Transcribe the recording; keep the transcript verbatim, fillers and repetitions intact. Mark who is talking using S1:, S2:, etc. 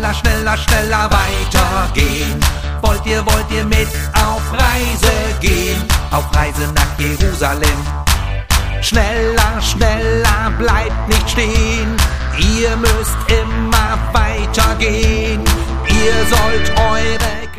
S1: schneller, schneller, schneller weitergehen. Wollt ihr, wollt ihr mit auf Reise gehen? Auf Reise nach Jerusalem. Schneller, schneller, bleibt nicht stehen. Ihr müsst immer weitergehen. Ihr sollt eure